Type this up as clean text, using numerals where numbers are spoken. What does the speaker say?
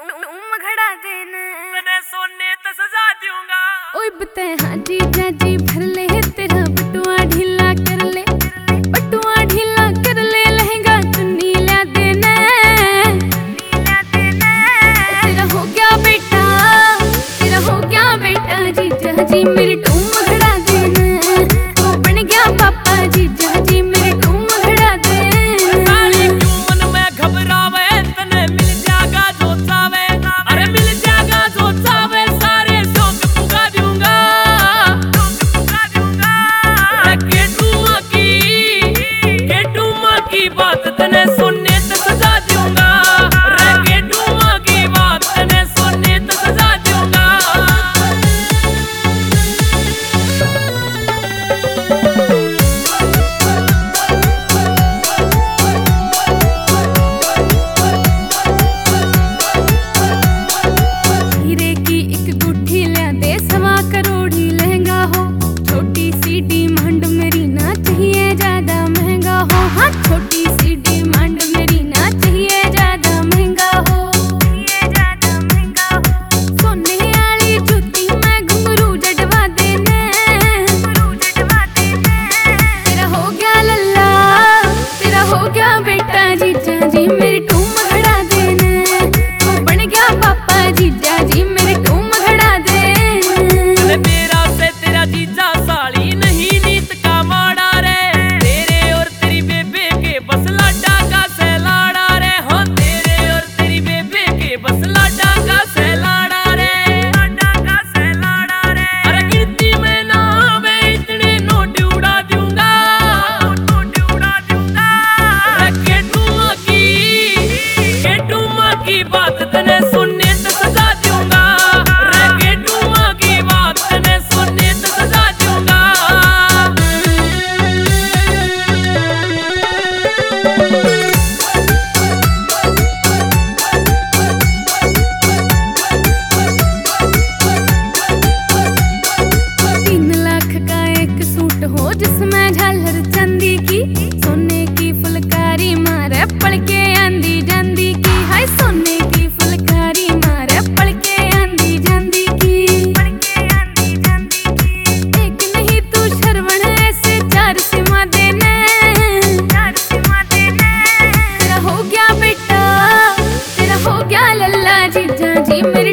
टूम घड़ा देना तने सोने ते सजा दूंगा। ओए बते हाँ जीजा जी भर ले तेरा बटुआ ढीला कर ले, बटुआ ढीला कर ले, लहंगा चुन्नी ला देना, तेरा हो गया बेटा, तेरा हो गया बेटा जीजा जी मेरी टूम घड़ा देना, वो बन गया पापा जीजा जी मेरी टूम घड़ा देना। साली क्यों मन में घबरावे, तने मिल जाएगा जो चावे, अरे मिल जाएगा जो चावे, सारे शौक पुगा दूंगा, केटूमा की बात तने सुनने ते सजा दूंगा, केटूमा की बात तने सुनने ते सजा दूंगा। हीरे की एक गुठी ले दे, 1.25 करोड़ लहंगा हो, छोटी सी डिमांड मेरी ना चाहिए ज्यादा महंगा हो, हाँ छोटी सी डिमांड मेरी ना चाहिए ज्यादा महंगा हो, सोने वाली जूती मैं घुंघरू जड़वा देने, तेरा हो गया लल्ला, तेरा हो गया बेटा जीजा जी मेरी टूम घड़ा देना, वो बन गया पापा जीजा जी मेरी टूम घड़ा देना। मेरा से तेरा जीजा साली नहीं नीत का माड़ा रे, तेरे और तेरी बेबे के बस लाडा का सहलाड़ा रे, हो तेरे और तेरी बेबे के बस लाडा का सहलाड़ा रे, अरे गिनती में ना आवे इतने नोट उड़ा दूंगा, केटूमा की बात तने सुनने ते सजा दूंगा, केटूमा की बात तने सुनने ते सजा दूंगा। सूट हो जिसमें झालर चांदी की, सोने की फुलकारी मारे पलके आंधी जांदी की, हाय सोने की फुलकारी मारे पलके आंधी जांदी की, एक नहीं तू शरवण ऐसे 4 सिमा देने, तेरा हो गया बेटा, तेरा हो गया लल्ला जीजा जी मेरी